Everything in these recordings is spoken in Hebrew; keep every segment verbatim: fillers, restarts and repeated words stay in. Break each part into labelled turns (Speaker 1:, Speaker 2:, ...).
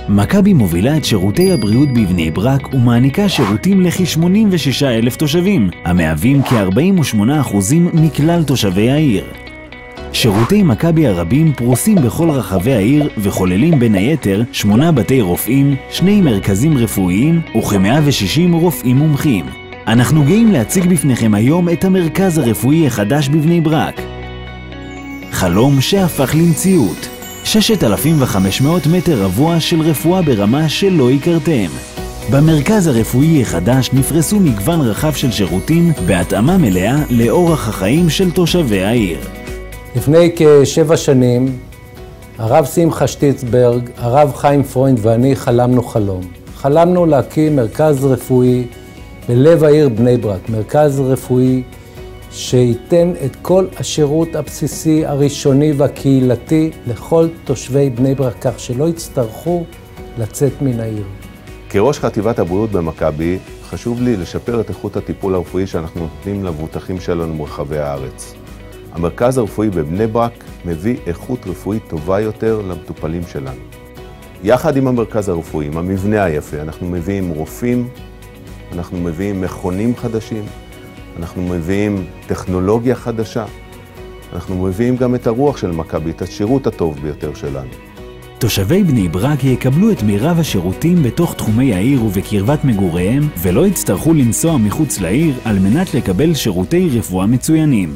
Speaker 1: מכבי מובילה את שירותי הבריאות בבני ברק ומעניקה שירותים לכ-שמונים ושישה אלף תושבים, המהווים כ-ארבעים ושמונה אחוז מכלל תושבי העיר. שירותי מכבי הרבים פרוסים בכל רחבי העיר וכוללים בין היתר שמונה בתי רופאים, שני מרכזים רפואיים וכ-מאה ושישים רופאים מומחים. אנחנו גאים להציג בפניכם היום את המרכז הרפואי החדש בבני ברק. חלום שהפך למציאות. ששת אלפים וחמש מאות מטר רבוע של רפואה ברמה שלא הכרתם. במרכז הרפואי החדש נפרסו מגוון רחב של שירותים בהתאמה מלאה לאורח החיים של תושבי העיר.
Speaker 2: לפני כשבע שנים, הרב שמחה שטיצברג, הרב חיים פרוינד ואני חלמנו חלום. חלמנו להקים מרכז רפואי בלב העיר בני ברק, מרכז רפואי שייתן את כל השירות הבסיסי, הראשוני והקהילתי לכל תושבי בני ברק, כך שלא יצטרכו לצאת מן העיר.
Speaker 3: כראש חטיבת הבריאות במכבי, חשוב לי לשפר את איכות הטיפול הרפואי שאנחנו נותנים למבוטחים שלנו ברחבי הארץ. המרכז הרפואי בבני ברק מביא איכות רפואית טובה יותר למטופלים שלנו. יחד עם המרכז הרפואי, עם המבנה היפה, אנחנו מביאים רופאים, אנחנו מביאים מכונים חדשים, אנחנו מביאים טכנולוגיה חדשה, אנחנו מביאים גם את הרוח של מכבי, את השירות הטוב ביותר שלנו.
Speaker 1: תושבי בני ברק יקבלו את מירב השירותים בתוך תחומי העיר ובקרבת מגוריהם, ולא יצטרכו לנסוע מחוץ לעיר על מנת לקבל שירותי רפואה מצוינים.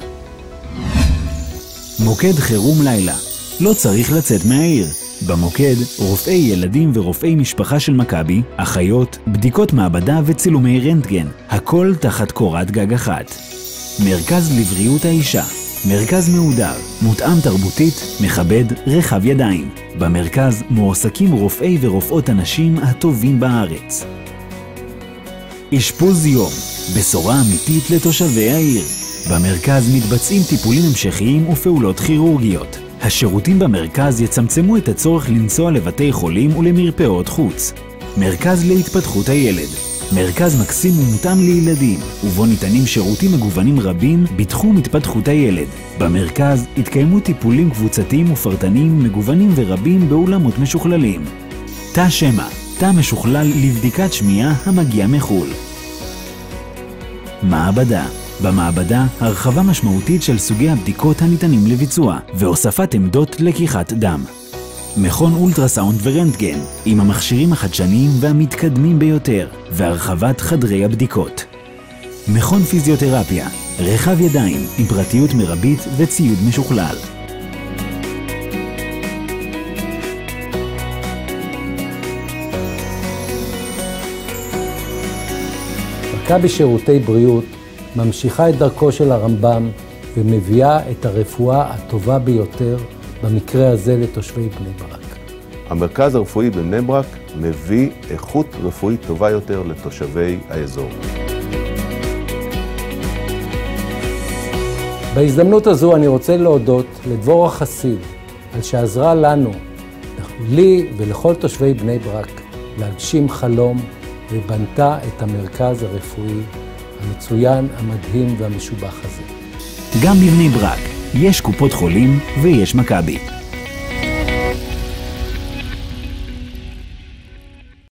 Speaker 1: מוקד חירום לילה. לא צריך לצאת מהעיר. במוקד, רופאי ילדים ורופאי משפחה של מכבי, אחיות, בדיקות מעבדה וצילומי רנטגן, הכל תחת קורת גג אחת. מרכז לבריאות האישה. מרכז מהודר, מותאם תרבותית, מכבד, רחב ידיים. במרכז מועסקים רופאי ורופאות הנשים הטובים בארץ. אשפוז יום. בשורה אמיתית לתושבי העיר. במרכז מתבצעים טיפולים המשכיים ופעולות כירורגיות. השירותים במרכז יצמצמו את הצורך לנסוע לבתי חולים ולמרפאות חוץ. מרכז להתפתחות הילד. מרכז מקסים ומותאם לילדים, ובו ניתנים שירותים מגוונים רבים בתחום התפתחות הילד. במרכז התקיימו טיפולים קבוצתיים ופרטניים מגוונים ורבים באולמות משוכללים. תא שמע, תא משוכלל לבדיקת שמיעה המגיע מחול. מעבדה. במעבדה, הרחבה משמעותית של סוגי הבדיקות הניתנים לביצוע, והוספת עמדות לקיחת דם. מכון אולטרסאונד ורנטגן, עם המכשירים החדשניים והמתקדמים ביותר, והרחבת חדרי הבדיקות. מכון פיזיותרפיה, רחב ידיים עם פרטיות מרבית וציוד משוכלל.
Speaker 2: מכבי שירותי בריאות ממשיכה את דרכו של הרמב"ם ומביאה את הרפואה הטובה ביותר, במקרה הזה לתושבי בני ברק.
Speaker 3: המרכז הרפואי בבני ברק מביא איכות רפואית טובה יותר לתושבי האזור.
Speaker 2: בהזדמנות הזו אני רוצה להודות לדבורה חסיד על שעזרה לנו, לי ולכל תושבי בני ברק, להגשים חלום ובנתה את המרכז הרפואי המצוין, המדהים והמשובח הזה.
Speaker 1: גם בבני ברק יש קופות חולים ויש מכבי.